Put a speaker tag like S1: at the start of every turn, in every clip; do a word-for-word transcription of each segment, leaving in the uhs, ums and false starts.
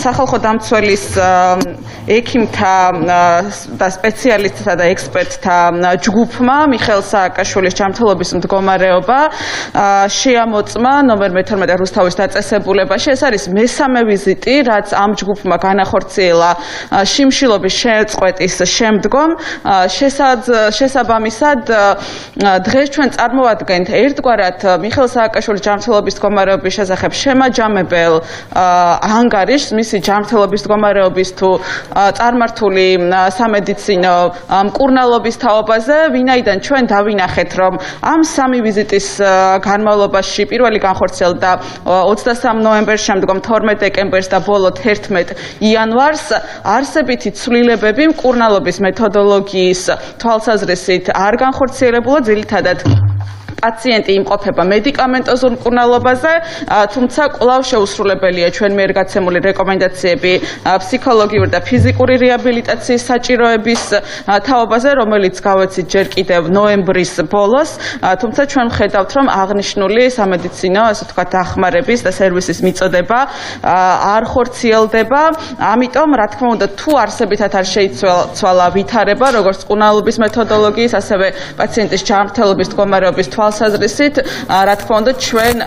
S1: სახალხო დამცველის ექიმთა და სპეციალისტთა და ექსპერტთა ჯგუფმა მიხეილ სააკაშვილის ჯანმრთელობის მდგომარეობა შეამოწმა ნომერ მეთორმეტე რუსთავის დაწესებულებაში. ეს არის მესამე ვიზიტი, რაც ამ ჯგუფმა განახორციელა შიმშილობის შეწყვეტის შემდგომ. შესაბამისად, დღეს ჩვენ წარმოვადგენთ ერთგვარად მიხეილ სააკაშვილის ჯანმრთელობის მდგომარეობის შესახებ შემაჯამებელ ანგარიშს მისი ჯანმრთელობის მდგომარეობის თუ წარმართული სამედიცინო მკურნალობის თაობაზე, ვინაიდან ჩვენ დავინახეთ, რომ ამ სამი ვიზიტის განმავლობაში პირველი განხორციელდა ოცდასამ ნოემბერს, შემდგომ თორმეტ დეკემბერს და ბოლოდ ერთმეტ იანვარს არსებითი ცვლილებები მკურნალობის მეთოდოლოგიის თვალსაზრისით არ განხორციელებულა, ძირითადად პაციენტი იმყოფება მედიკამენტოზურ მკურნალობაზე, თუმცა კვლავ შეუსრულებელია ჩვენ მიერ გაცემული რეკომენდაციები ფსიქოლოგიური და ფიზიკური რეაბილიტაციის საჭიროების თაობაზე, რომელიც გავეცით ჯერ კიდევ ნოემბრის ბოლოს, თუმცა ჩვენ ვხედავთ, რომ აღნიშნული სამედიცინო, ასე ვთქვათ, დახმარების და სერვისის მიწოდება არ ხორციელდება. ამიტომ, რა თქმა უნდა, თუ არსებითად არ შეიცვალა ვითარება, როგორც მკურნალობის მეთოდოლოგიის, ასევე პაციენტის ჯანმრთელობის მდგომარეობის თვალსაზრისით, რა თქმა უნდა, ჩვენ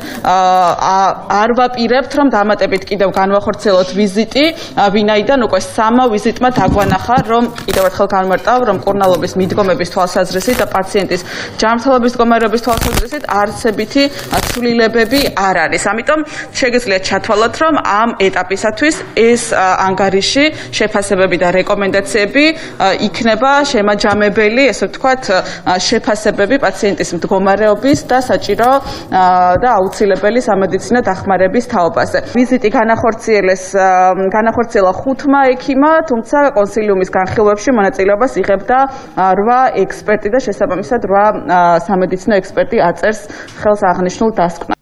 S1: არ ვაპირებთ, რომ დამატებით კიდევ განვახორციელოთ ვიზიტი, ვინაიდან უკვე სამა ვიზიტმა დაგვანახა, რომ კიდევ ერთხელ განმარტავ, რომ მკურნალობის მიდგომების თვალსაზრისით და პაციენტის ჯანმრთელობის მდგომარეობის თვალსაზრისით არსებითი ცვლილებები არ არის. ამიტომ შეგიძლიათ ჩათვალოთ, რომ ამ ეტაპისათვის ეს ანგარიში, შეფასებები და რეკომენდაციები იქნება შემაჯამებელი, ესე ვთქვათ, შეფასებები პაციენტის მდგომარეობის და საჭირო და აუცილებელი სამედიცინო დახმარების თაობაზე. ვიზიტი განახორციელეს განახორციელა ხუთმა ექიმმა, თუმცა კონსილიუმის განხილვებში მონაწილეობას იღებდა რვა ექსპერტი და შესაბამისად რვა სამედიცინო ექსპერტი აწერს ხელს აღნიშნულ დასკვნას.